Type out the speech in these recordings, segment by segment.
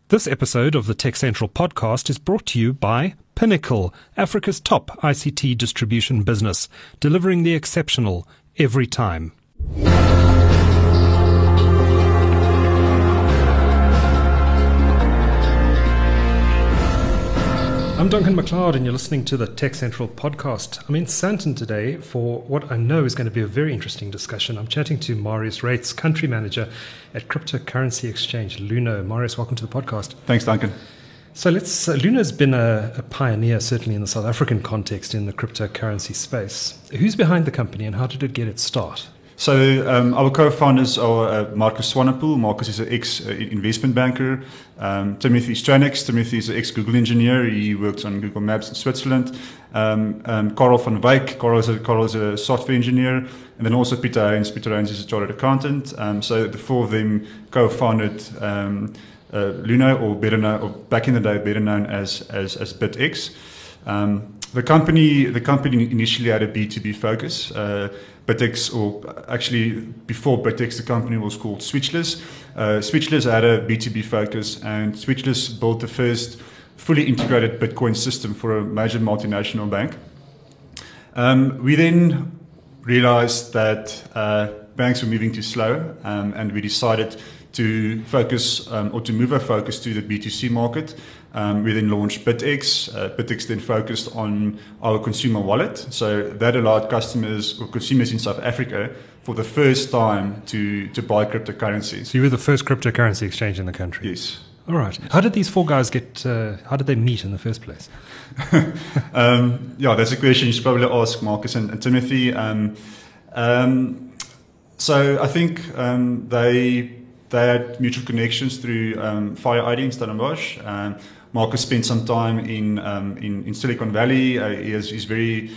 This episode of the Tech Central podcast is brought to you by Pinnacle, Africa's top ICT distribution business, delivering the exceptional every time. I'm Duncan McLeod and you're listening to the Tech Central podcast. I'm in Sandton today for what I know is going to be a very interesting discussion. I'm chatting to Marius Reitz, Country Manager at cryptocurrency exchange Luno. Marius, welcome to the podcast. Thanks, Duncan. So Luno's been a pioneer, certainly in the South African context, in the cryptocurrency space. Who's behind the company and how did it get its start? So our co-founders are Marcus Swanepoel. Marcus is an ex-investment banker. Timothy Stranex. Timothy is an ex-Google engineer. He works on Google Maps in Switzerland. Karel van Wyk. Karel is a software engineer. And then also Pieter Heyns. Pieter Heyns is a chartered accountant. So the four of them co-founded Luno, or back in the day better known as BitX. The company initially had a B2B focus. BitX, or actually before BitX, the company was called Switchless. Switchless had a B2B focus, and Switchless built the first fully integrated Bitcoin system for a major multinational bank. We then realized that banks were moving too slow, and we decided to focus or to move our focus to the B2C market. We then launched BitX. BitX then focused on our consumer wallet. So that allowed customers or consumers in South Africa for the first time to buy cryptocurrencies. So you were the first cryptocurrency exchange in the country? Yes. All right. How did these four guys how did they meet in the first place? Yeah, that's a question you should probably ask Marcus and Timothy. So I think they had mutual connections through FireID in Stellenbosch. Marcus spent some time in Silicon Valley. He's very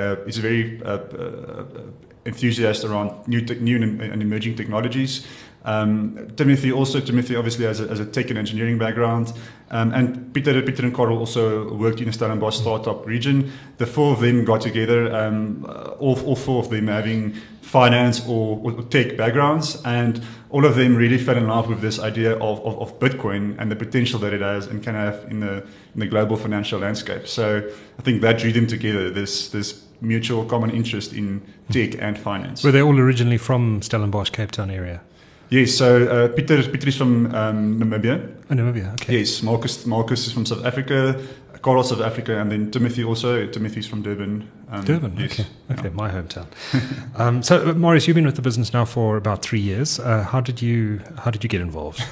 enthusiastic around new and emerging technologies. Timothy obviously has a tech and engineering background, and Pieter and Karel also worked in the Stellenbosch startup region. The four of them got together, all four of them having finance or tech backgrounds, and all of them really fell in love with this idea of Bitcoin and the potential that it has and can have in the global financial landscape. So I think that drew them together, this mutual common interest in tech and finance. Were they all originally from Stellenbosch, Cape Town area? Yes, so Pieter is from Namibia. Oh, Namibia, okay. Yes, Marcus is from South Africa, Karel South Africa, and then Timothy's from Durban. Durban, yes. Okay, my hometown. So, Marius, you've been with the business now for about 3 years. How did you get involved?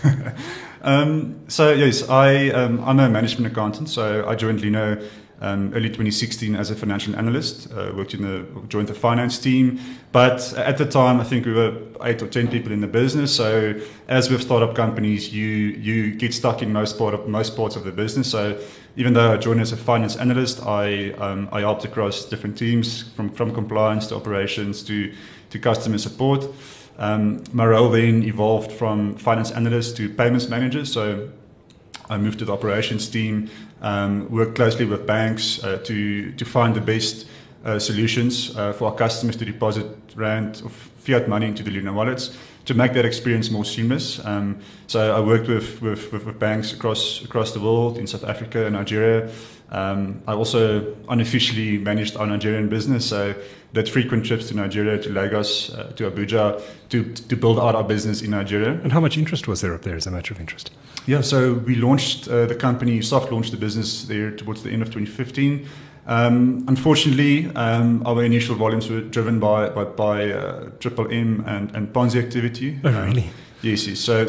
So yes, I'm a management accountant. So I joined Luno early 2016 as a financial analyst. Joined the finance team. But at the time, I think we were 8 or 10 people in the business. So as with startup companies, you get stuck in most parts of the business. So even though I joined as a finance analyst, I helped across different teams from compliance to operations to customer support. My role then evolved from finance analyst to payments manager. So I moved to the operations team, worked closely with banks to find the best solutions for our customers to deposit rand or fiat money into the Luno wallets to make that experience more seamless. So I worked with banks across the world, in South Africa and Nigeria. I also unofficially managed our Nigerian business, so did frequent trips to Nigeria, to Lagos, to Abuja, to build out our business in Nigeria. And how much interest was there up there as a matter of interest? Yeah, so we launched the company, soft launched the business there towards the end of 2015. Unfortunately, our initial volumes were driven by Triple M and Ponzi activity. Oh, really? Yes.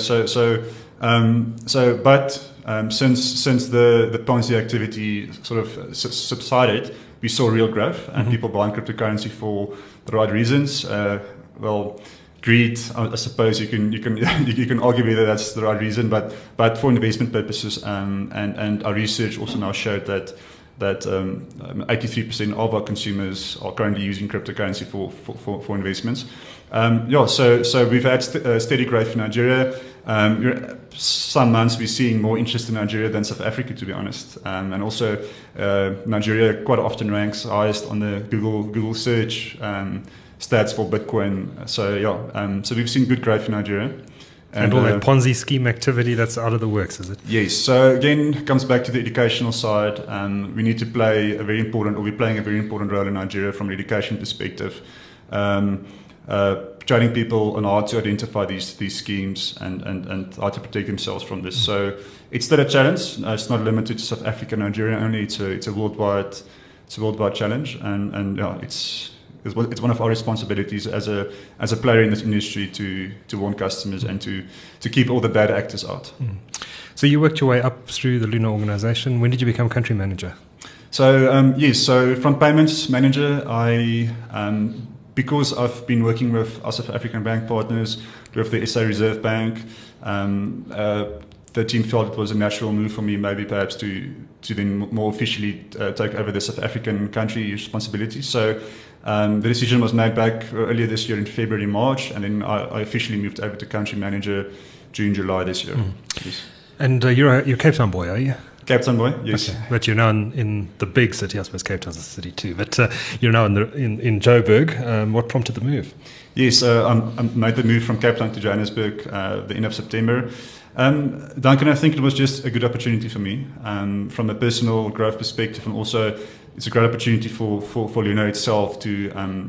But since the Ponzi activity sort of subsided, we saw real growth and people buying cryptocurrency for the right reasons. Greed, I suppose you can argue whether that's the right reason, but for investment purposes, and our research also now showed that 83% of our consumers are currently using cryptocurrency for investments. So we've had steady growth in Nigeria. Some months we're seeing more interest in Nigeria than South Africa, to be honest. And also Nigeria quite often ranks highest on the Google search stats for Bitcoin. So we've seen good growth in Nigeria. And all that Ponzi scheme activity, that's out of the works, is it? Yes. So again, it comes back to the educational side. We need to play a very important, or we're playing a very important role in Nigeria from an education perspective. Training people on how to identify these schemes and how to protect themselves from this. So it's still a challenge. It's not limited to South Africa, Nigeria only. It's a worldwide challenge, and it's one of our responsibilities as a player in this industry to warn customers and to keep all the bad actors out. So you worked your way up through the Luna organization. When did you become country manager? So yes, so from payments manager, because I've been working with our South African bank partners, with the SA Reserve Bank, the team felt it was a natural move for me, maybe perhaps to then more officially take over the South African country responsibilities. So the decision was made back earlier this year in February, March, and then I officially moved over to country manager June, July this year. Yes. And you're a Cape Town boy, are you? Cape Town boy, yes. Okay. But you're now in the big city. I suppose Cape Town's a city too. But you're now in Joburg. What prompted the move? Yes, I made the move from Cape Town to Johannesburg the end of September. Duncan, I think it was just a good opportunity for me from a personal growth perspective, and also it's a great opportunity for Luna itself to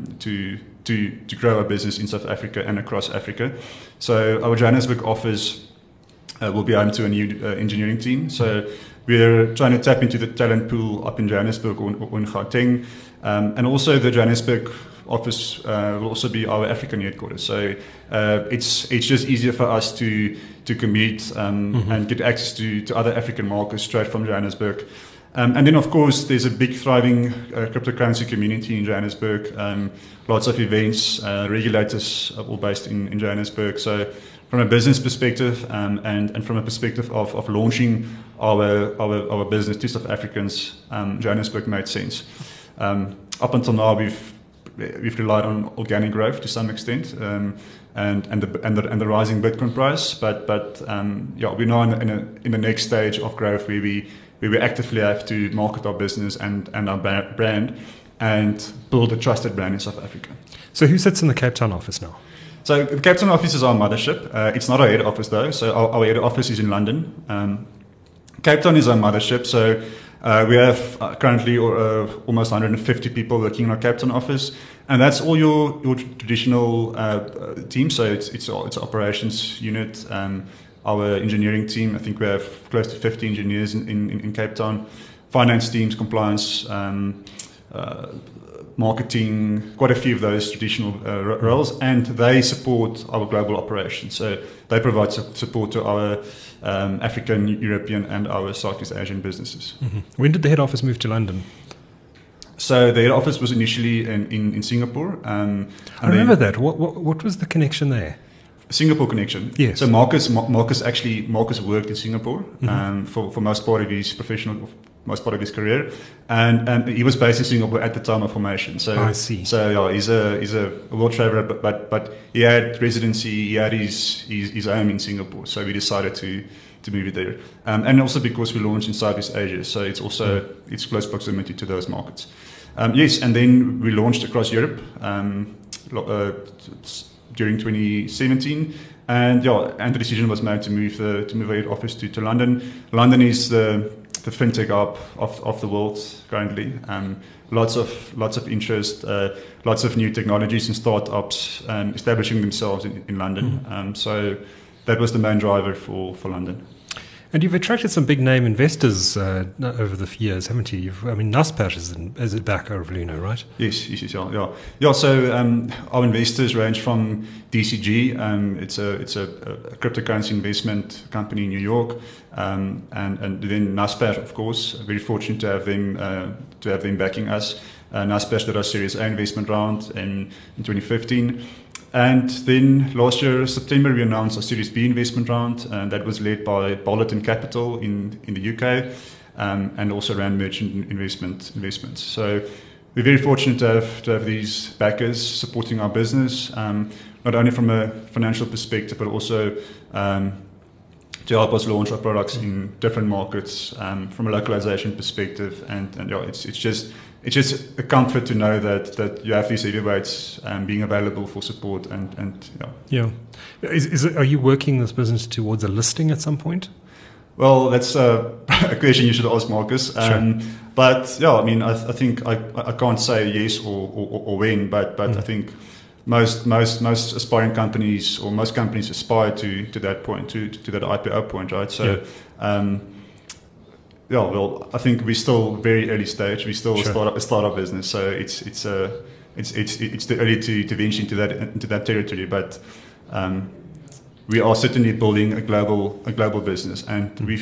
grow our business in South Africa and across Africa. So our Johannesburg office will be home to a new engineering team. So we're trying to tap into the talent pool up in Johannesburg or in Gauteng. And also the Johannesburg office will also be our African headquarters. So it's just easier for us to commute and get access to other African markets straight from Johannesburg. And then, of course, there's a big thriving cryptocurrency community in Johannesburg. Lots of events, regulators are all based in Johannesburg. So from a business perspective and from a perspective of launching our business to South Africans, Johannesburg made sense. Up until now, we've relied on organic growth to some extent, and the rising Bitcoin price. But we're now in the next stage of growth where we actively have to market our business and our brand and build a trusted brand in South Africa. So who sits in the Cape Town office now? So the Cape Town office is our mothership. It's not our head office though. So our head office is in London. Cape Town is our mothership. So we have currently almost 150 people working in our Cape Town office, and that's all your traditional team. So it's operations unit. Our engineering team, I think we have close to 50 engineers in Cape Town. Finance teams, compliance, marketing, quite a few of those traditional roles, and they support our global operations. So they provide support to our African, European, and our Southeast Asian businesses. Mm-hmm. When did the head office move to London? So the head office was initially in Singapore. I remember that. What was the connection there? Singapore connection. Yes. So Marcus worked in Singapore for most part of his career, and he was based in Singapore at the time of formation. So I see. So yeah, he's a world traveler, but he had residency, he had his home in Singapore. So we decided to move it there, and also because we launched in Southeast Asia, so it's also it's close proximity to those markets. Yes, and then we launched across Europe. During 2017, and the decision was made to move our head office to London. London is the fintech hub of the world currently. Lots of interest, lots of new technologies and startups establishing themselves in London. So that was the main driver for London. And you've attracted some big name investors over the years, haven't you? Naspers is back over Luna, right? Yes, yeah. So our investors range from DCG, it's a cryptocurrency investment company in New York, and then Naspers, of course. Very fortunate to have them backing us. Naspers did our Series A investment round in 2015. And then last year, September, we announced a Series B investment round, and that was led by Bollerton Capital in the UK, and also Rand Merchant Investments. So we're very fortunate to have these backers supporting our business, not only from a financial perspective, but also to help us launch our products in different markets from a localization perspective. And it's just it's just a comfort to know that you have these heavyweights being available for support and Yeah. Are you working this business towards a listing at some point? Well, that's a question you should ask Marcus. Sure. But yeah, I mean, I think I can't say yes or when, but I think most aspiring companies or most companies aspire to that point, to that IPO point, right? So, well, I think we're still very early stage. We're still a startup business, so it's too early to venture into that territory, but. We are certainly building a global business, and we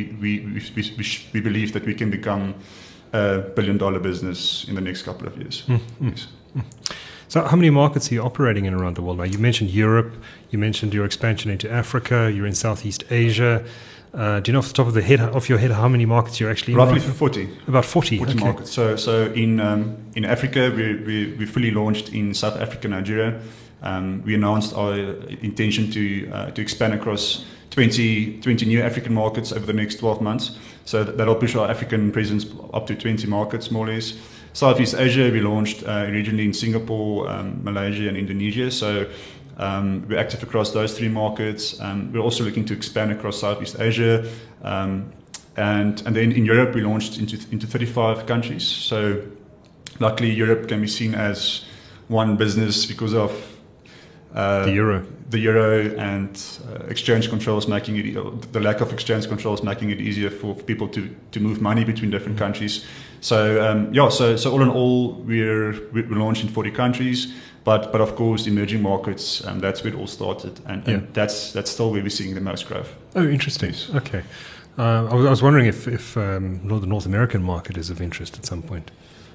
believe that we can become a $1 billion business in the next couple of years. Yes. So how many markets are you operating in around the world now? You mentioned Europe, you mentioned your expansion into Africa, you're in Southeast Asia. Do you know off the top of your head how many markets you're actually in? Roughly 40. About 40. 40 okay. markets. So in Africa, we fully launched in South Africa, Nigeria. We announced our intention to expand across 20 new African markets over the next 12 months. So that'll push our African presence up to 20 markets, more or less. Southeast Asia, we launched originally in Singapore, Malaysia, and Indonesia. So we're active across those 3 markets. We're also looking to expand across Southeast Asia. And then in Europe, we launched into 35 countries. So luckily, Europe can be seen as one business because of the euro and exchange controls making it, the lack of exchange controls making it easier for people to move money between different countries. So so all in all, we're launched in 40 countries, but of course emerging markets, that's where it all started, and that's still where we're seeing the most growth. Oh, interesting. Yes. Okay, I was wondering if the North American market is of interest at some point.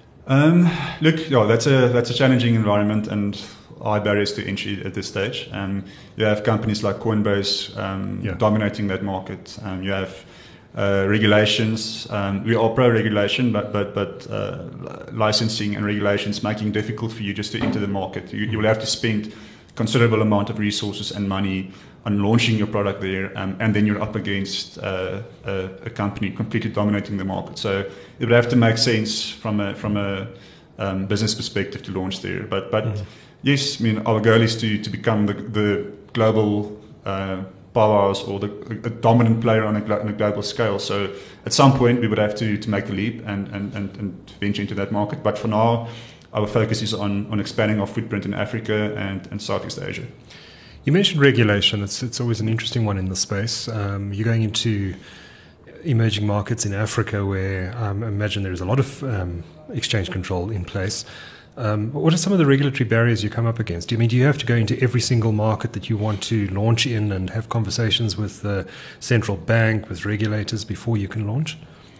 Look, that's a challenging environment and high barriers to entry at this stage. You have companies like Coinbase dominating that market. You have regulations. We are pro-regulation, but licensing and regulations making it difficult for you just to enter the market. You will have to spend considerable amount of resources and money on launching your product there, and then you're up against a company completely dominating the market. So it would have to make sense from a business perspective to launch there. But yes, I mean, our goal is to become the global powerhouse or a dominant player on a global scale. So at some point we would have to make the leap and venture into that market. But for now, our focus is on expanding our footprint in Africa and Southeast Asia. You mentioned regulation. It's always an interesting one in the space. You're going into emerging markets in Africa where I imagine there is a lot of exchange control in place. What are some of the regulatory barriers you come up against? Do you have to go into every single market that you want to launch in and have conversations with the central bank, with regulators before you can launch?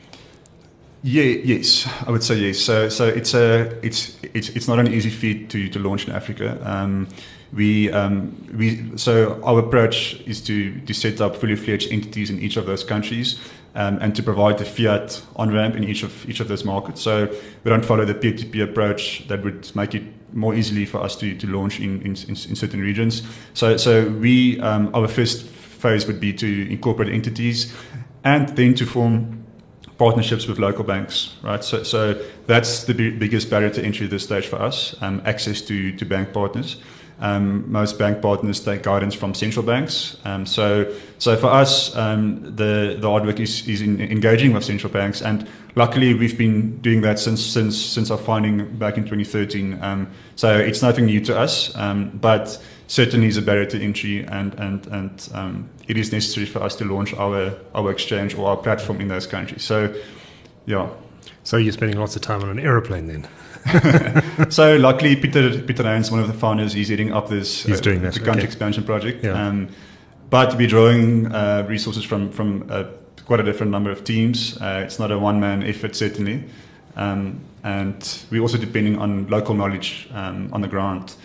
Yes, I would say yes. So it's not an easy feat to launch in Africa. So our approach is to set up fully fledged entities in each of those countries, and to provide the fiat on-ramp in each of those markets. So we don't follow the peer-to-peer approach that would make it more easily for us to launch in certain regions. So we our first phase would be to incorporate entities and then to form partnerships with local banks, right? So that's the biggest barrier to entry at this stage for us, access to bank partners. Most bank partners take guidance from central banks. So for us, the hard work is in engaging with central banks, and luckily we've been doing that since our founding back in 2013. So it's nothing new to us, but certainly is a barrier to entry, and it is necessary for us to launch our exchange or our platform in those countries. So, yeah. So you're spending lots of time on an aeroplane then? So luckily, Peter Heinz, one of the founders, he's heading up this doing that, the country expansion project. Yeah. But we're drawing resources from quite a different number of teams. It's not a one-man effort, certainly. And we're also depending on local knowledge on the ground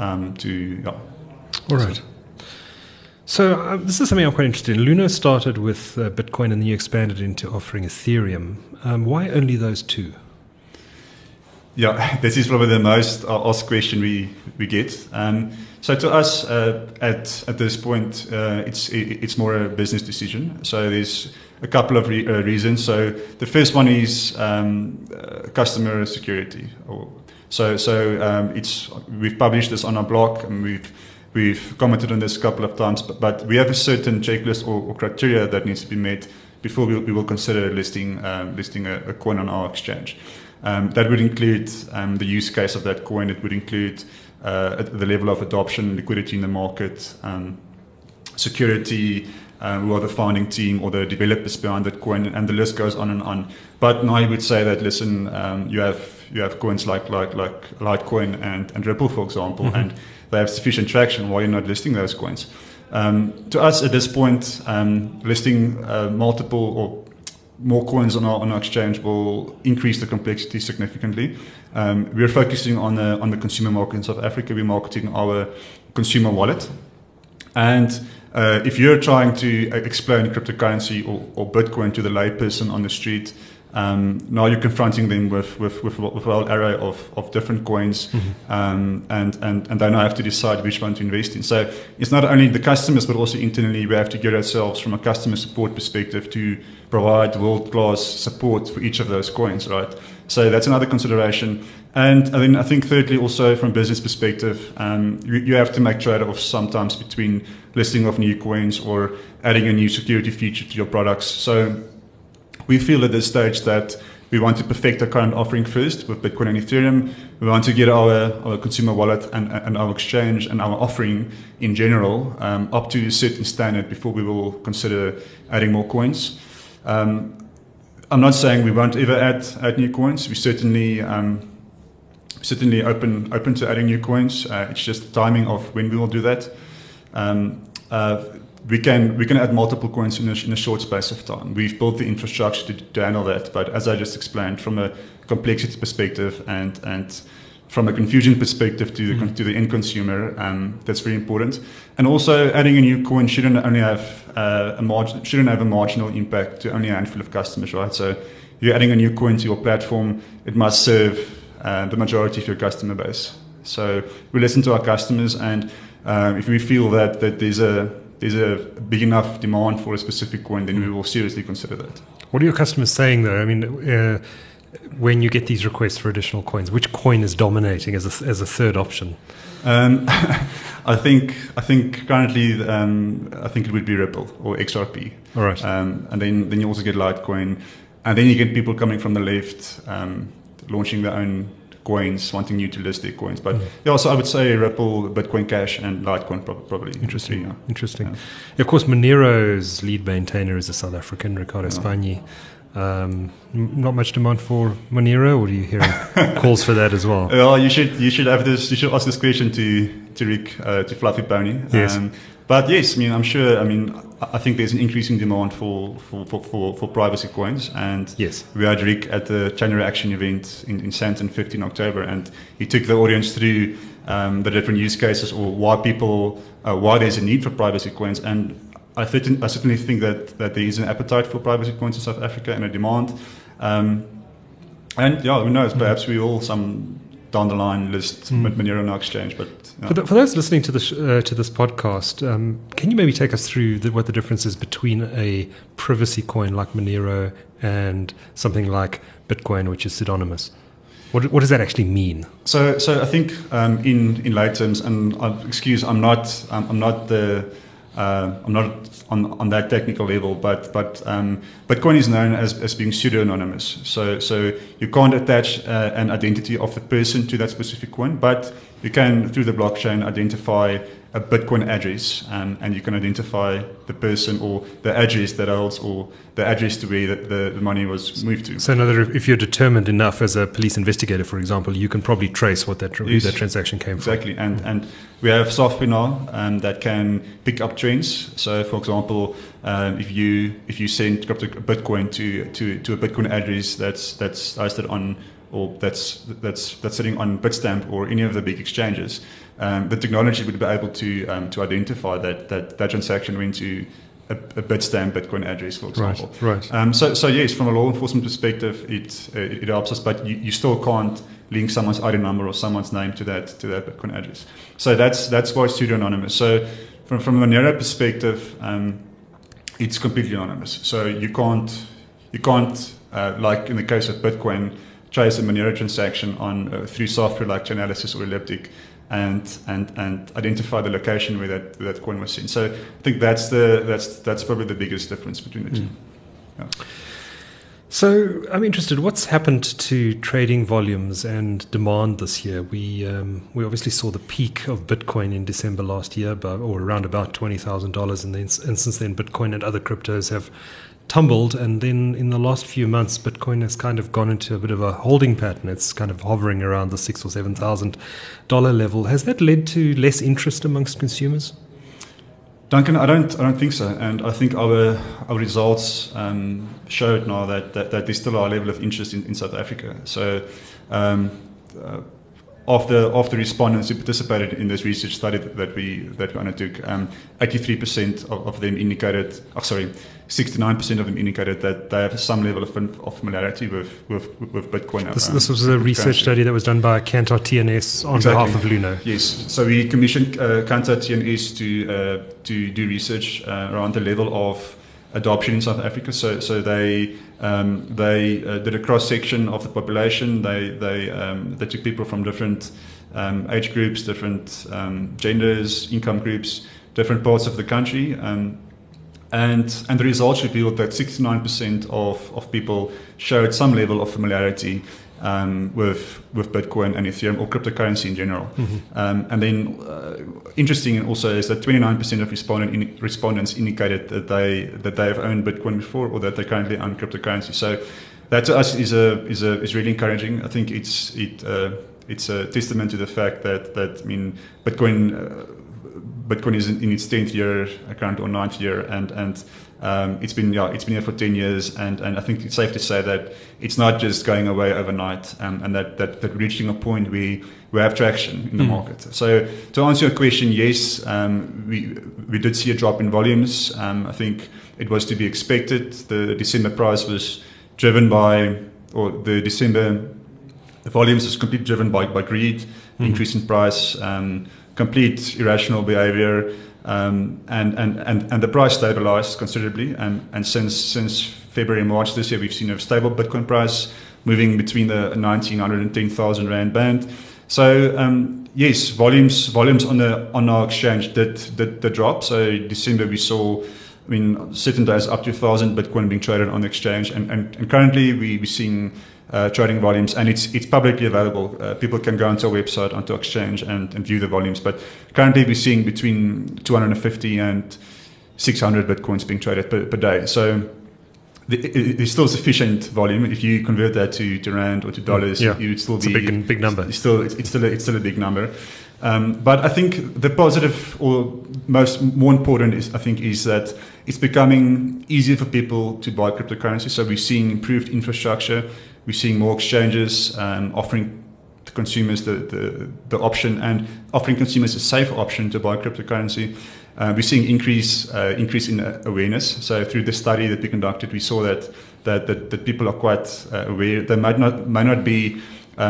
All right. So this is something I'm quite interested in. Luno started with Bitcoin and then you expanded into offering Ethereum. Why only those two? Yeah, this is probably the most asked question we get. So to us, at this point, it's more a business decision. So there's a couple of reasons. So the first one is customer security. We've published this on our blog, and we've commented on this a couple of times. But we have a certain checklist or criteria that needs to be met before we will consider listing a coin on our exchange. That would include the use case of that coin. It would include the level of adoption, liquidity in the market, security, who are the founding team or the developers behind that coin, and the list goes on and on. But now you would say that, listen, you have coins like Litecoin and Ripple, for example, mm-hmm. and they have sufficient traction. Why are you not listing those coins? To us at this point, listing multiple or more coins on our exchange will increase the complexity significantly. We are focusing on the consumer market in South Africa. We're marketing our consumer wallet, and if you're trying to explain cryptocurrency or Bitcoin to the layperson on the street, now you're confronting them with a whole array of different coins, mm-hmm. And they now have to decide which one to invest in. So it's not only the customers, but also internally we have to get ourselves from a customer support perspective to provide world-class support for each of those coins, right? So that's another consideration. And then I think thirdly, also from business perspective, you have to make trade-offs sometimes between listing of new coins or adding a new security feature to your products. So we feel at this stage that we want to perfect our current offering first with Bitcoin and Ethereum. We want to get our consumer wallet and our exchange and our offering in general up to a certain standard before we will consider adding more coins. I'm not saying we won't ever add new coins. We certainly open to adding new coins. It's just the timing of when we will do that. We can add multiple coins in a short space of time. We've built the infrastructure to handle that. But as I just explained, from a complexity perspective and from a confusion perspective to the end consumer, that's very important. And also, adding a new coin shouldn't have a marginal impact to only a handful of customers, right? So, if you're adding a new coin to your platform, it must serve the majority of your customer base. So, we listen to our customers, and if we feel that there's a big enough demand for a specific coin, then we will seriously consider that. What are your customers saying, though? I mean, when you get these requests for additional coins, which coin is dominating as a third option? I think currently, I think it would be Ripple or XRP. All right. And then you also get Litecoin, and then you get people coming from the left, launching their own coins, wanting you to list their coins. But yeah, so I would say Ripple, Bitcoin Cash, and Litecoin probably. Interesting. Yeah. Interesting. Yeah. Of course, Monero's lead maintainer is a South African, Ricardo Spagni. Not much demand for Monero, or do you hear calls for that as well? Well, you should have this. You should ask this question to Rick, to Fluffy Pony. Yes. But yes, I mean, I'm sure. I mean, I think there's an increasing demand for privacy coins, and yes, we had Rick at the Chain Reaction event in Sandton 15 October, and he took the audience through the different use cases or why there's a need for privacy coins. And I certainly think that there is an appetite for privacy coins in South Africa and a demand. And yeah, who knows? Perhaps we all some down the line list Monero on our exchange. But yeah. For those listening to this podcast, can you maybe take us through what the difference is between a privacy coin like Monero and something like Bitcoin, which is pseudonymous? What does that actually mean? So I think in lay terms, and I'm not on that technical level, but Bitcoin is known as being pseudo-anonymous. So you can't attach an identity of the person to that specific coin, but you can, through the blockchain, identify a Bitcoin address, and you can identify the person or the address that holds, or the address to where the money was moved to. So, if you're determined enough as a police investigator, for example, you can probably trace what that transaction came from. Exactly, and we have software now that can pick up trends. So, for example, if you send Bitcoin to a Bitcoin address that's hosted on, or that's sitting on Bitstamp or any of the big exchanges, the technology would be able to identify that transaction went to a Bitstamp Bitcoin address, for example. Right. So yes, from a law enforcement perspective, it helps us, but you still can't link someone's ID number or someone's name to that Bitcoin address. So that's why it's pseudo-anonymous. So from a Monero perspective, it's completely anonymous. So you can't like in the case of Bitcoin, trace a Monero transaction on through software like Chainalysis or Elliptic, and identify the location where that coin was sent. So I think that's probably the biggest difference between the two. Yeah. So I'm interested, what's happened to trading volumes and demand this year? We obviously saw the peak of Bitcoin in December last year, or around about $20,000, and since then Bitcoin and other cryptos have tumbled, and then in the last few months Bitcoin has kind of gone into a bit of a holding pattern. It's kind of hovering around the $6,000 or $7,000 level. Has that led to less interest amongst consumers? Duncan, I don't think so, and I think our results showed now that there's still a high level of interest in South Africa. So, of the respondents who participated in this research study that we undertook, 83% of them indicated, 69% of them indicated that they have some level of familiarity with Bitcoin. This was a research study that was done by Kantar TNS on behalf of Luno. Yes, so we commissioned Kantar TNS to do research around the level of adoption in South Africa. So they did a cross section of the population. They took people from different age groups, different genders, income groups, different parts of the country. And the results revealed that 69% of people showed some level of familiarity with Bitcoin and Ethereum or cryptocurrency in general. Mm-hmm. And then interesting also is that 29% of respondents indicated that they have owned Bitcoin before, or that they currently own cryptocurrency. So that to us is really encouraging. I think it's a testament to the fact that Bitcoin is in its 10th year, currently, or 9th year, and it's been here for 10 years, and I think it's safe to say that it's not just going away overnight, and that reaching a point where we have traction in the market. So to answer your question, yes, we did see a drop in volumes. I think it was to be expected. The December price was driven by, or the December volumes was completely driven by greed, increase in price, complete irrational behavior, and the price stabilized considerably. And since February and March this year, we've seen a stable Bitcoin price moving between the 19,000 and 10,000 rand band. So yes, volumes on our exchange did drop. So December we saw, certain days up to 1,000 Bitcoin being traded on the exchange, and currently we're seeing trading volumes, and it's publicly available. People can go onto our website, onto our exchange, and view the volumes. But currently we're seeing between 250 and 600 Bitcoins being traded per day. So there's still sufficient volume. If you convert that to rand or to dollars, you'd still be a big number. It's still a big number. But I think the positive, or more important, is that it's becoming easier for people to buy cryptocurrency. So we're seeing improved infrastructure. We're seeing more exchanges offering to consumers the option, and offering consumers a safe option to buy cryptocurrency. We're seeing increase in awareness. So through the study that we conducted, we saw that people are quite aware. They might not be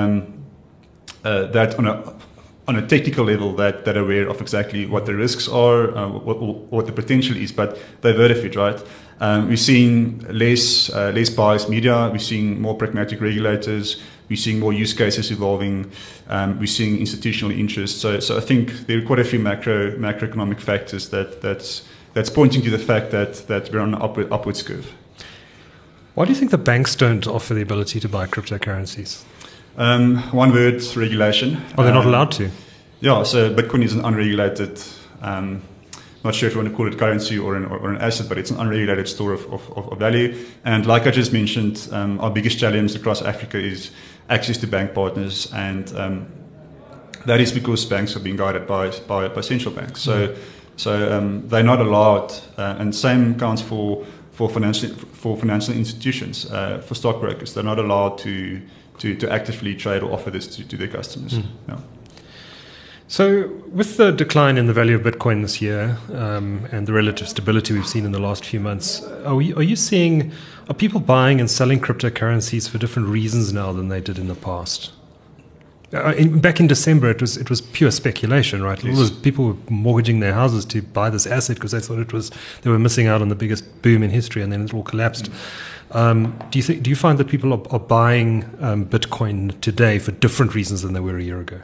that on a technical level that aware of exactly what the risks are, what the potential is, but they've heard of it, right? We're seeing less biased media. We're seeing more pragmatic regulators. We're seeing more use cases evolving. We're seeing institutional interest. So I think there are quite a few macroeconomic factors that's pointing to the fact that we're on an upwards curve. Why do you think the banks don't offer the ability to buy cryptocurrencies? One word: regulation. Are they not allowed to? Yeah, so Bitcoin is an unregulated, not sure if you want to call it currency or an asset, but it's an unregulated store of value. And like I just mentioned, our biggest challenge across Africa is access to bank partners, and that is because banks are being guided by central banks. So they're not allowed, and same counts for financial institutions, for stockbrokers. They're not allowed to actively trade or offer this to their customers. Yeah. So with the decline in the value of Bitcoin this year, and the relative stability we've seen in the last few months, are people buying and selling cryptocurrencies for different reasons now than they did in the past? Back in December, it was pure speculation, right? Yes. All those people were mortgaging their houses to buy this asset because they thought they were missing out on the biggest boom in history, and then it all collapsed. Do you find that people are buying Bitcoin today for different reasons than they were a year ago?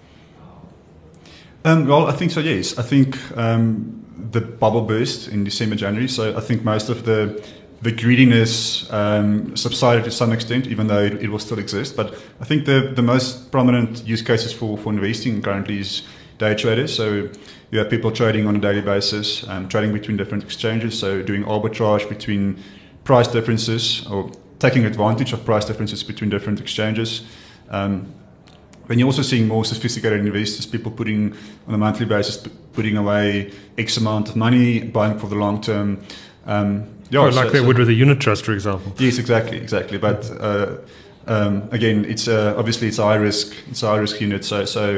Well, I think so, yes. I think the bubble burst in December, January. So I think most of the greediness subsided to some extent, even though it will still exist. But I think the most prominent use cases for investing currently is day traders. So you have people trading on a daily basis, trading between different exchanges. So doing arbitrage between price differences or taking advantage of price differences between different exchanges. When you're also seeing more sophisticated investors, people putting on a monthly basis, putting away X amount of money, buying for the long term. Like they would with a unit trust, for example. Yes, exactly. But again, it's obviously it's a high risk unit. So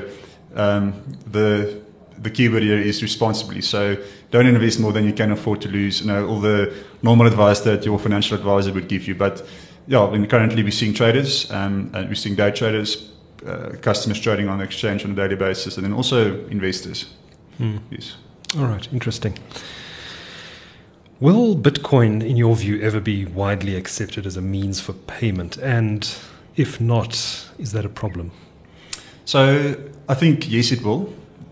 the keyword here is responsibly. So don't invest more than you can afford to lose. You know, all the normal advice that your financial advisor would give you. But yeah, and currently we're seeing traders, and we're seeing day traders, customers trading on the exchange on a daily basis, and then also investors. Yes. All right, interesting. Will Bitcoin, in your view, ever be widely accepted as a means for payment? And if not, is that a problem? So I think yes, it will.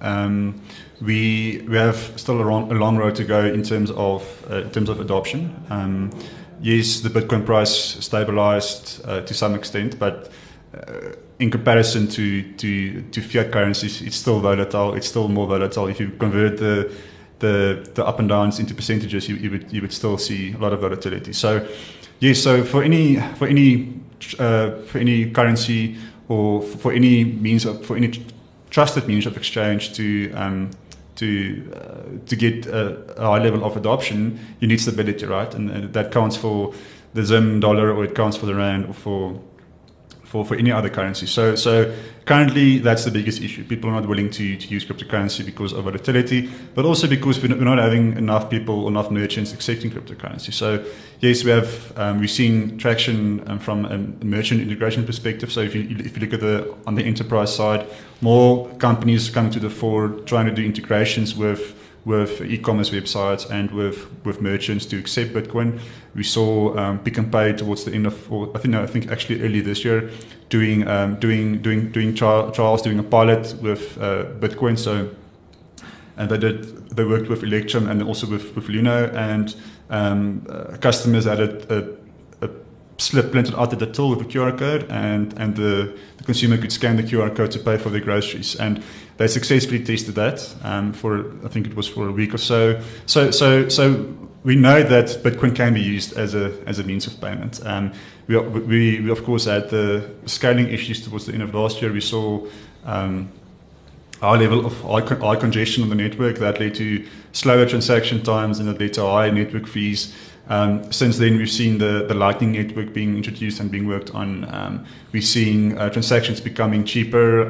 We have still a long road to go in terms of adoption. Yes, the Bitcoin price stabilized to some extent, but in comparison to fiat currencies, it's still volatile. It's still more volatile. If you convert the up and downs into percentages, you would still see a lot of volatility. So yes, so for any currency or for any trusted means of exchange to get a high level of adoption, you need stability, right? And that counts for the Zim dollar, or it counts for the rand, or for any other currency. So currently that's the biggest issue. People are not willing to use cryptocurrency because of volatility, but also because we're not having enough people, enough merchants accepting cryptocurrency. So yes, we're seeing traction from a merchant integration perspective. So if you look at on the enterprise side, more companies coming to the fore trying to do integrations with e-commerce websites and with merchants to accept Bitcoin. We saw Pick n Pay towards the end of, I think actually early this year, doing trials, doing a pilot with Bitcoin. So, and they worked with Electrum and also with Luno, and customers added a slip printed out at the till with a QR code, and the consumer could scan the QR code to pay for their groceries. And they successfully tested that for, I think it was for a week or so. So we know that Bitcoin can be used as a means of payment. We of course had the scaling issues towards the end of last year. We saw high level of high congestion on the network that led to slower transaction times, and that led to high network fees. Since then, we've seen the Lightning Network being introduced and being worked on. We're seeing transactions becoming cheaper.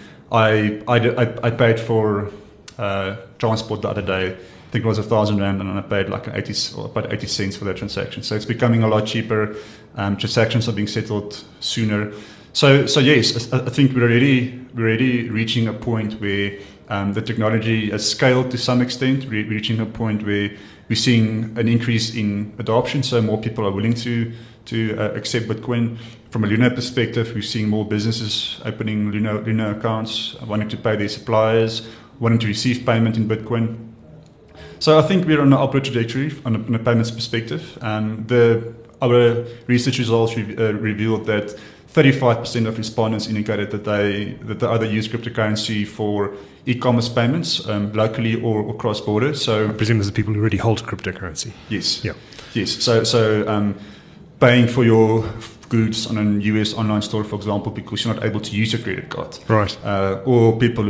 I paid for transport the other day. I think it was 1,000 rand, and I paid like about 80 cents for that transaction. So it's becoming a lot cheaper. Transactions are being settled sooner. So yes, I think we're already reaching a point where the technology has scaled to some extent. We're reaching a point where we're seeing an increase in adoption. So more people are willing to accept Bitcoin. From a Luno perspective, we're seeing more businesses opening Luno accounts, wanting to pay their suppliers, wanting to receive payment in Bitcoin. So I think we're on an upward trajectory on a payments perspective. Our research results revealed that 35% of respondents indicated that they either use cryptocurrency for e-commerce payments, locally or cross-border. So I presume there's people who already hold cryptocurrency. Yes. Yeah. Yes. So paying for your goods on a US online store, for example, because you're not able to use your credit card. Right. Or people who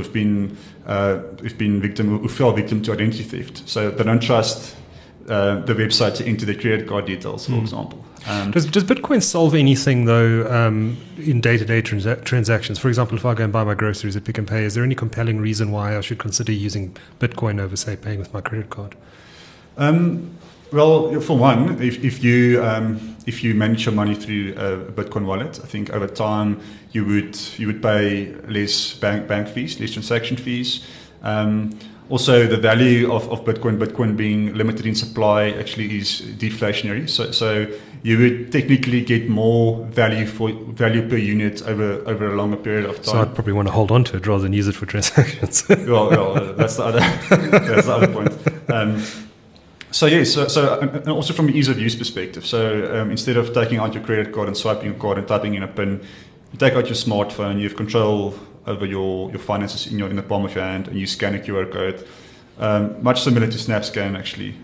fell victim to identity theft. So they don't trust the website to enter their credit card details, for example. Does Bitcoin solve anything, though, in day-to-day transactions? For example, if I go and buy my groceries at Pick n Pay, is there any compelling reason why I should consider using Bitcoin over, say, paying with my credit card? Well, for one, if you manage your money through a Bitcoin wallet, I think over time you would pay less bank fees, less transaction fees. Also, the value of Bitcoin being limited in supply actually is deflationary. So you would technically get more value per unit over a longer period of time. So I'd probably want to hold on to it rather than use it for transactions. well, that's the other point. So and also from an ease of use perspective. So instead of taking out your credit card and swiping your card and typing in a PIN, you take out your smartphone. You have control over your finances in the palm of your hand, and you scan a QR code. Much similar to SnapScan, actually.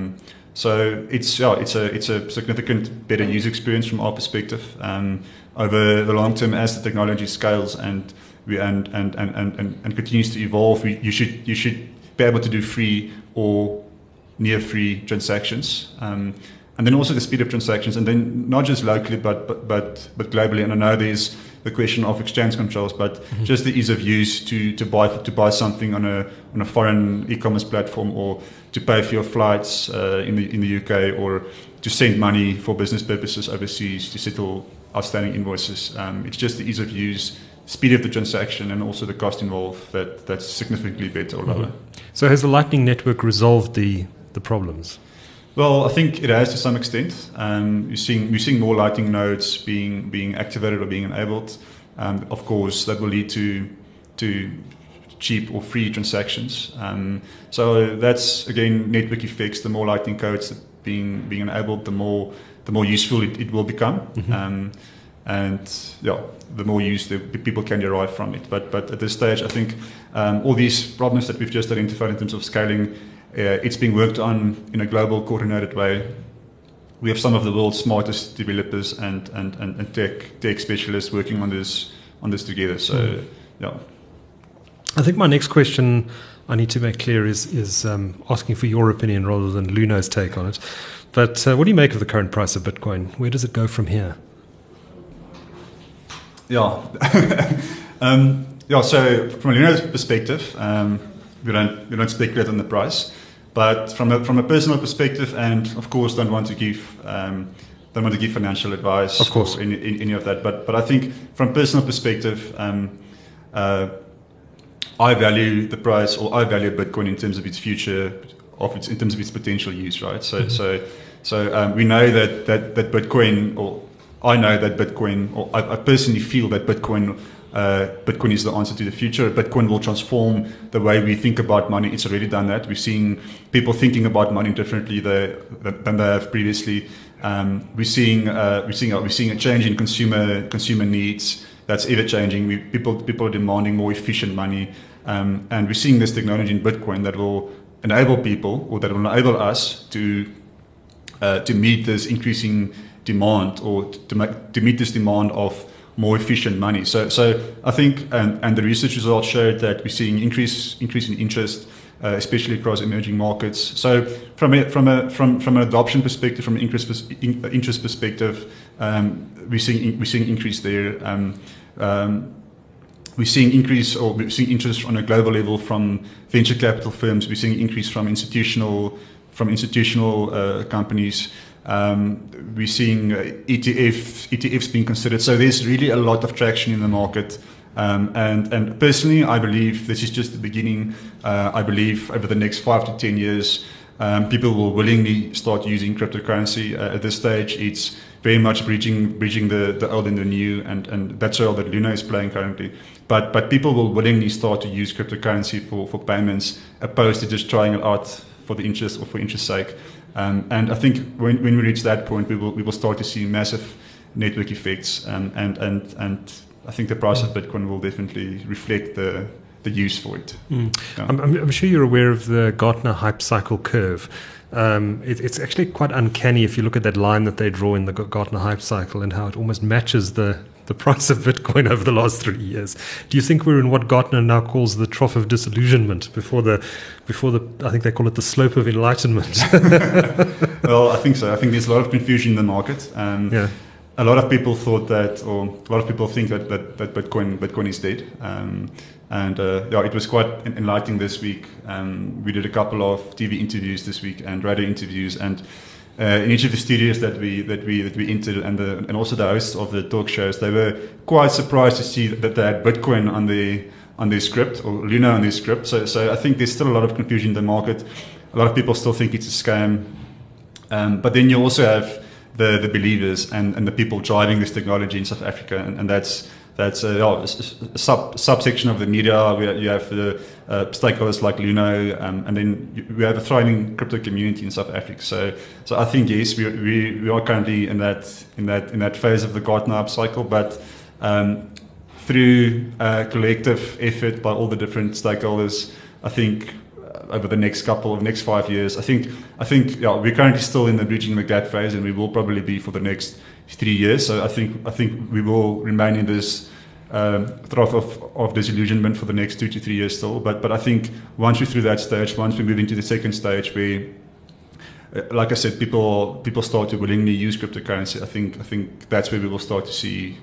So it's a significant better user experience from our perspective. Over the long term, as the technology scales and continues to evolve, you should be able to do free or near free transactions, and then also the speed of transactions, and then not just locally but globally. And I know there's the question of exchange controls, but just the ease of use to buy something on a foreign e-commerce platform, or to pay for your flights in the UK, or to send money for business purposes overseas, to settle outstanding invoices. It's just the ease of use, speed of the transaction, and also the cost involved that's significantly better or lower. So has the Lightning Network resolved the problems? Well, I think it has to some extent. We're seeing more Lightning nodes being activated or being enabled. Of course, that will lead to cheap or free transactions. So that's again network effects. The more Lightning codes being enabled, the more useful it will become. And the more use the people can derive from it. But at this stage, I think all these problems that we've just identified in terms of scaling, it's being worked on in a global, coordinated way. We have some of the world's smartest developers and tech specialists working on this together. So, I think my next question I need to make clear is asking for your opinion rather than Luno's take on it. But what do you make of the current price of Bitcoin? Where does it go from here? So from a Luno's perspective, we don't speculate on the price, but from a personal perspective, and of course don't want to give financial advice, of course, or any of that. But I think from a personal perspective, I value the price, or I value Bitcoin in terms of its future, in terms of its potential use, right? So we know that Bitcoin, or I know that Bitcoin, or I personally feel that Bitcoin is the answer to the future. Bitcoin will transform the way we think about money. It's already done that. We're seeing people thinking about money differently than they have previously. We're seeing a change in consumer needs that's ever changing. People are demanding more efficient money, and we're seeing this technology in Bitcoin that will enable people, or that will enable us to meet this increasing demand, or to meet this demand of more efficient money. So I think, and the research results showed that we're seeing increase in interest, especially across emerging markets. So from an adoption perspective, from an interest perspective, we're seeing increase there. We're seeing interest on a global level from venture capital firms. We're seeing increase from institutional companies. We're seeing ETFs being considered. So there's really a lot of traction in the market. And personally, I believe this is just the beginning. I believe over the next 5 to 10 years, people will willingly start using cryptocurrency. At this stage, it's very much bridging the old and the new, and that's the role that Luno is playing currently. But people will willingly start to use cryptocurrency for payments, opposed to just trying it out for the interest or for interest sake. And I think when we reach that point, we will start to see massive network effects, and I think the price of Bitcoin will definitely reflect the use for it. Yeah. I'm sure you're aware of the Gartner hype cycle curve. It's actually quite uncanny if you look at that line that they draw in the Gartner hype cycle, and how it almost matches the price of Bitcoin over the last 3 years. Do you think we're in what Gartner now calls the trough of disillusionment before the I think they call it the slope of enlightenment? Well, I think so. I think there's a lot of confusion in the market. a lot of people thought that, or a lot of people think that Bitcoin is dead. It was quite enlightening this week. We did a couple of TV interviews this week and radio interviews, and in each of the studios that we entered, and also the hosts of the talk shows, they were quite surprised to see that they had Bitcoin on their script, or Luna on their script. So I think there's still a lot of confusion in the market. A lot of people still think it's a scam. But then you also have the believers and the people driving this technology in South Africa, and that's a subsection of the media. You have the stakeholders like Luno, and then we have a thriving crypto community in South Africa. So I think yes, we are currently in that phase of the Gartner upcycle, but through collective effort by all the different stakeholders, I think over the next 5 years, I think we're currently still in the bridging the gap phase, and we will probably be for the next 3 years. So I think we will remain in this trough of disillusionment for the next 2 to 3 years still. But I think once we're through that stage, once we move into the second stage, where, like I said, people start to willingly use cryptocurrency, I think that's where we will start to see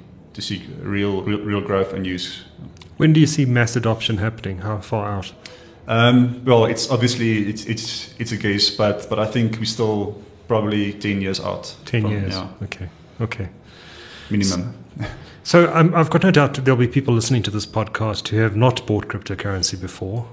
real growth and use. When do you see mass adoption happening? How far out? Well, it's obviously it's a guess, but I think we're still probably 10 years out. 10 years. Yeah. Okay. Minimum. So I've got no doubt there'll be people listening to this podcast who have not bought cryptocurrency before,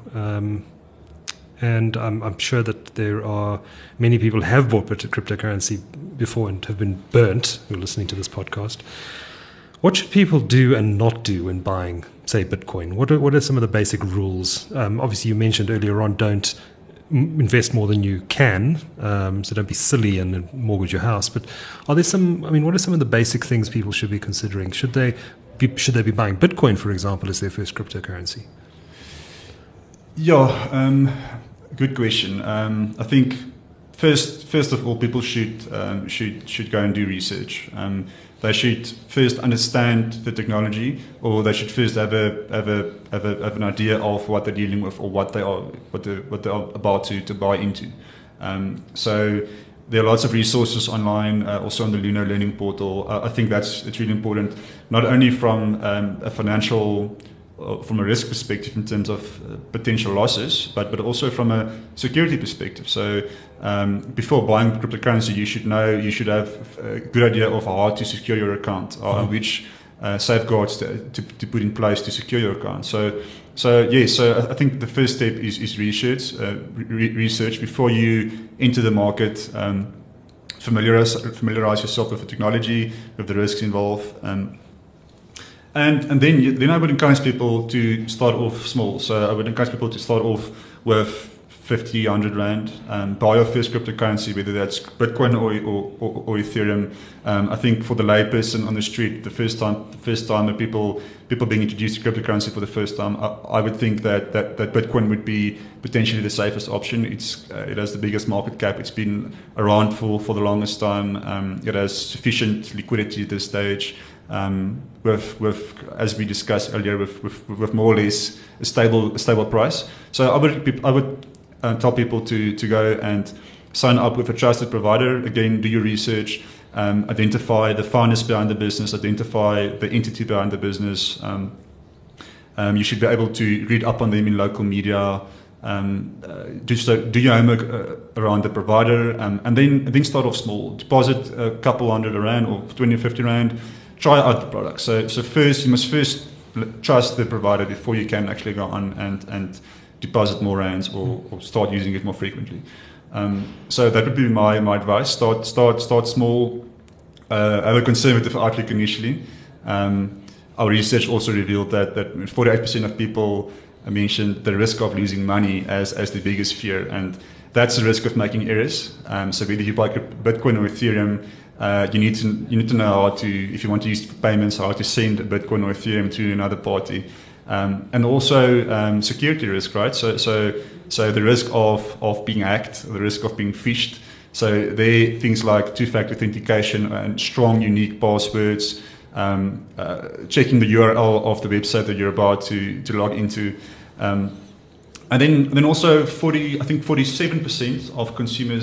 and I'm sure that there are many people who have bought cryptocurrency before and have been burnt who are listening to this podcast. What should people do and not do when buying, say, Bitcoin? What are some of the basic rules? Obviously, you mentioned earlier on, don't invest more than you can, so don't be silly and mortgage your house. But are there what are some of the basic things people should be considering? Should they be buying Bitcoin, for example, as their first cryptocurrency? Yeah, good question. I think first of all, people should go and do research. They should first understand the technology, or they should first have an idea of what they're dealing with, or what they are about to buy into. So there are lots of resources online, also on the Luno Learning Portal. I think it's really important, not only from a financial, from a risk perspective in terms of potential losses, but also from a security perspective. So before buying cryptocurrency, you should have a good idea of how to secure your account, which safeguards to put in place to secure your account. So I think the first step is research. Research before you enter the market. Familiarize yourself with the technology, with the risks involved. And then I would encourage people to start off small. So I would encourage people to start off with 50, 100 Rand, buy your first cryptocurrency, whether that's Bitcoin or Ethereum. I think for the layperson on the street, the first time that people being introduced to cryptocurrency for the first time, I would think that Bitcoin would be potentially the safest option. It has the biggest market cap. It's been around for the longest time. It has sufficient liquidity at this stage. With as we discussed earlier, with more or less a stable price. So I would tell people to go and sign up with a trusted provider. Again, do your research, identify the founders behind the business, identify the entity behind the business. You should be able to read up on them in local media. Do your homework around the provider, and then start off small. Deposit a couple hundred Rand or 20 or 50 Rand. Try out the product. So first, you must trust the provider before you can actually go on and deposit more rands or start using it more frequently. So that would be my advice. Start small. Have a conservative outlook initially. Our research also revealed that 48% of people mentioned the risk of losing money as the biggest fear, and that's the risk of making errors. So whether you buy Bitcoin or Ethereum, you need to know how to, if you want to use payments, how to send Bitcoin or Ethereum to another party, and also security risk, right? So the risk of being hacked, the risk of being phished. So there things like two-factor authentication and strong, unique passwords, checking the URL of the website that you're about to log into. And then also 47% of consumers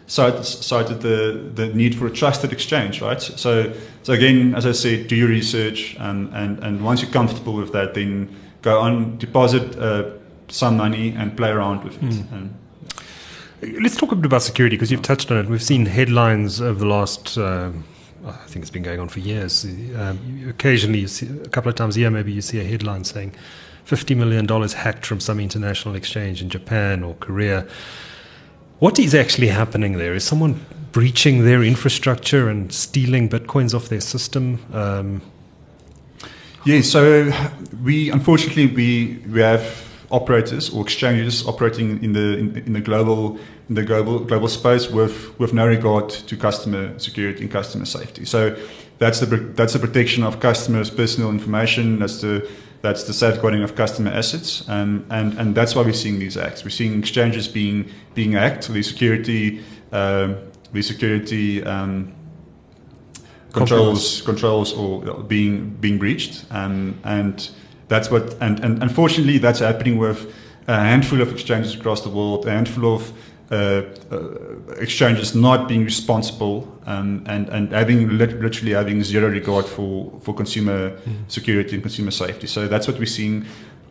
cited the need for a trusted exchange, right? So again, as I said, do your research, and once you're comfortable with that, then go on, deposit some money and play around with it. Let's talk a bit about security, because you've touched on it. We've seen headlines over the last, I think it's been going on for years. Occasionally, you see, a couple of times a year, maybe you see a headline saying $50 million hacked from some international exchange in Japan or Korea. What is actually happening there? Is someone breaching their infrastructure and stealing bitcoins off their system? Yeah, so unfortunately we have operators or exchanges operating in the global space with no regard to customer security and customer safety. So that's the protection of customers' personal information. That's the safeguarding of customer assets, and that's why we're seeing these acts. We're seeing exchanges being hacked, the security controls or being breached, and that's what. And unfortunately, that's happening with a handful of exchanges across the world, a handful of exchanges not being responsible, and literally having zero regard for consumer security and consumer safety. So that's what we're seeing.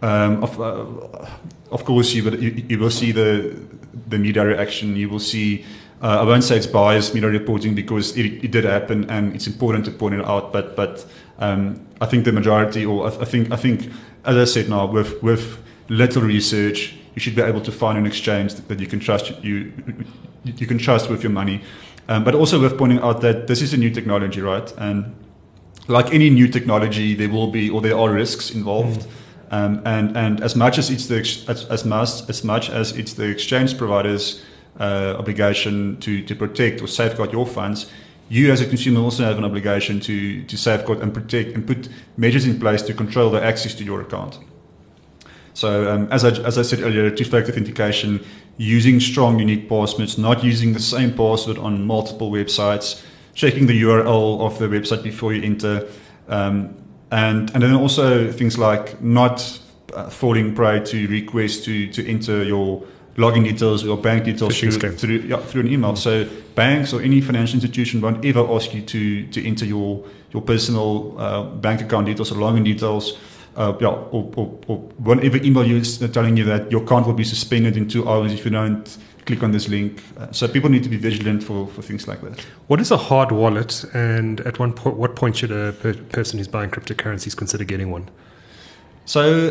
Of course, you will see the media reaction. You will see. I won't say it's biased media reporting, because it did happen, and it's important to point it out. But I think the majority, or I think as I said now, with little research, you should be able to find an exchange that you can trust. You can trust with your money, but also worth pointing out that this is a new technology, right? And like any new technology, there will be, or there are risks involved. And as much as it's the exchange provider's obligation to protect or safeguard your funds, you as a consumer also have an obligation to safeguard and protect and put measures in place to control the access to your account. So as I said earlier, two-factor authentication, using strong, unique passwords, not using the same password on multiple websites, checking the URL of the website before you enter, and then also things like not falling prey to requests to enter your login details or your bank details through an email. So banks or any financial institution won't ever ask you to enter your personal bank account details or login details. Or won't ever email you telling you that your account will be suspended in 2 hours if you don't click on this link. So people need to be vigilant for things like that. What is a hard wallet, and at what point should a person who's buying cryptocurrencies consider getting one? So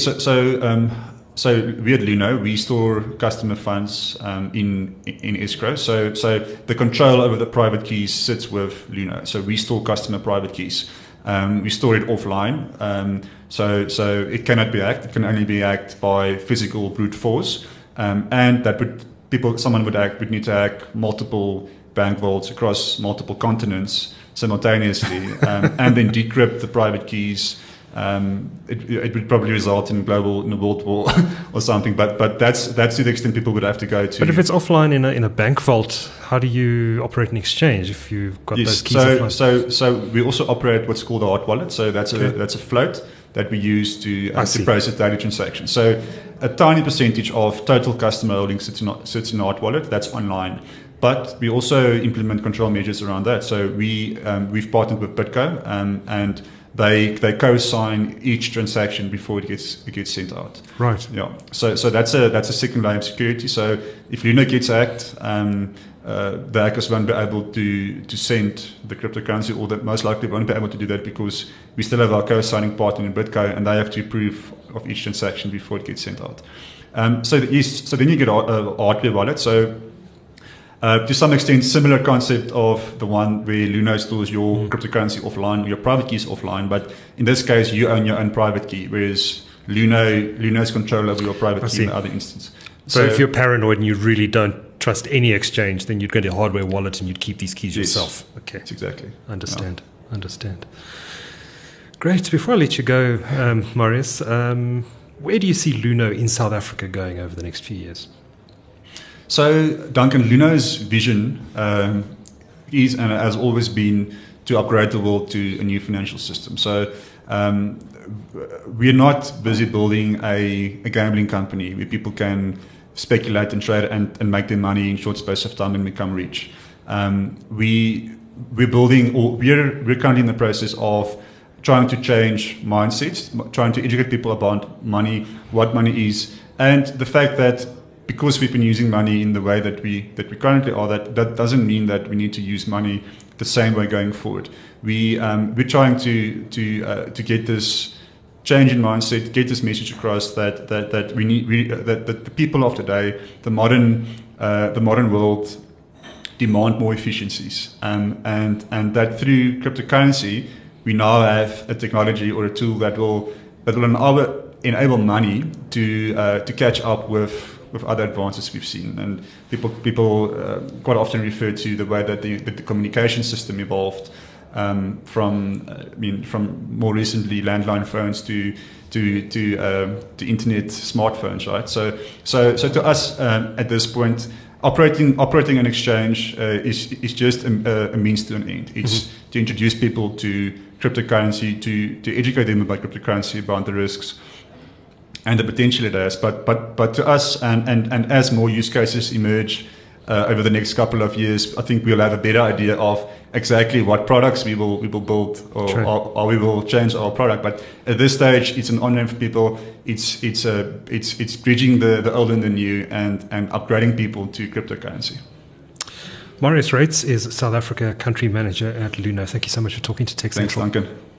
we at Luno, we store customer funds in escrow. So the control over the private keys sits with Luno. So we store customer private keys. We store it offline. So it cannot be hacked. It can only be hacked by physical brute force. And that someone would need to hack multiple bank vaults across multiple continents simultaneously, and then decrypt the private keys. It would probably result in a world war or something. But that's to the extent people would have to go to. But if it's offline in a bank vault, how do you operate an exchange if you've got those keys offline? So we also operate what's called a hot wallet. So that's a float that we use to process daily transactions. So a tiny percentage of total customer holdings sits in a hot wallet. That's online. But we also implement control measures around that. So we've partnered with BitGo, and they co-sign each transaction before it gets sent out. Right. Yeah. So that's a second layer of security. So if Luno gets hacked, the hackers won't be able to send the cryptocurrency, or that most likely won't be able to do that, because we still have our co-signing partner in BitGo, and they have to approve of each transaction before it gets sent out. So then you get a hardware wallet. So to some extent, similar concept of the one where Luno stores your cryptocurrency offline, your private keys offline, but in this case, you own your own private key, whereas Luno's control over your private key in the other instance. So if you're paranoid and you really don't trust any exchange, then you'd go to a hardware wallet and you'd keep these keys yourself. Okay. That's exactly. Understand. Great. Before I let you go, Marius, where do you see Luno in South Africa going over the next few years? So, Duncan, Luno's vision is and has always been to upgrade the world to a new financial system. So, we're not busy building a gambling company where people can speculate and trade and make their money in short space of time and become rich. We're currently in the process of trying to change mindsets, trying to educate people about money, what money is, and the fact that because we've been using money in the way that we currently are, that doesn't mean that we need to use money the same way going forward. We're trying to get this change in mindset, get this message across that the people of today, the modern world, demand more efficiencies, and that through cryptocurrency we now have a technology or a tool that will enable money to catch up with other advances we've seen. And people quite often refer to the way that the communication system evolved from more recently landline phones to internet smartphones, right? So to us at this point, operating an exchange is just a means to an end. It's to introduce people to cryptocurrency, to educate them about cryptocurrency, about the risks and the potential it has. But to us, and as more use cases emerge over the next couple of years, I think we'll have a better idea of exactly what products we will build or we will change our product. But at this stage, it's an on-ramp for people. It's bridging the old and the new and upgrading people to cryptocurrency. Marius Reitz is South Africa Country Manager at Luno. Thank you so much for talking to Tech Central. Thanks, Duncan.